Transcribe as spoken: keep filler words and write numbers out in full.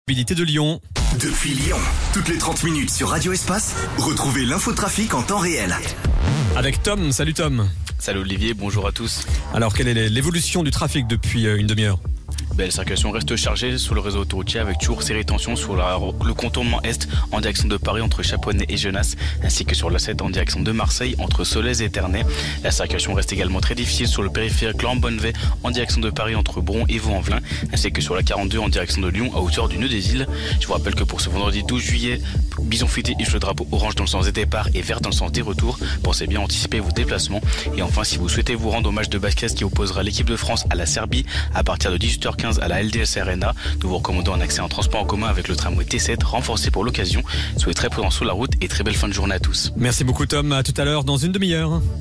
Mobilité de Lyon. Depuis Lyon, toutes les trente minutes sur Radio Espace, retrouvez l'infotrafic en temps réel. Avec Tom. Salut Tom. Salut Olivier, bonjour à tous. Alors, quelle est l'évolution du trafic depuis une demi-heure ? Ben, la circulation reste chargée sur le réseau autoroutier avec toujours ces rétentions sur la, le contournement est en direction de Paris entre Chaponnet et Genasse, ainsi que sur la sept en direction de Marseille entre Solèze et Ternay. La circulation reste également très difficile sur le périphérique Lambonnevay en direction de Paris entre Bron et Vaux-en-Velin, ainsi que sur la quarante-deux en direction de Lyon à hauteur du nœud des îles. Je vous rappelle que pour ce vendredi douze juillet, Bison Futé hisse le drapeau orange dans le sens des départs et vert dans le sens des retours. Pensez bien anticiper vos déplacements. Et enfin, si vous souhaitez vous rendre au match de basket qui opposera l'équipe de France à la Serbie à partir de dix-huit heures quinze à la L D S Arena, nous vous recommandons un accès en transport en commun avec le tramway T sept renforcé pour l'occasion. Soyez très prudents sur la route et très belle fin de journée à tous. Merci beaucoup Tom, à tout à l'heure dans une demi-heure.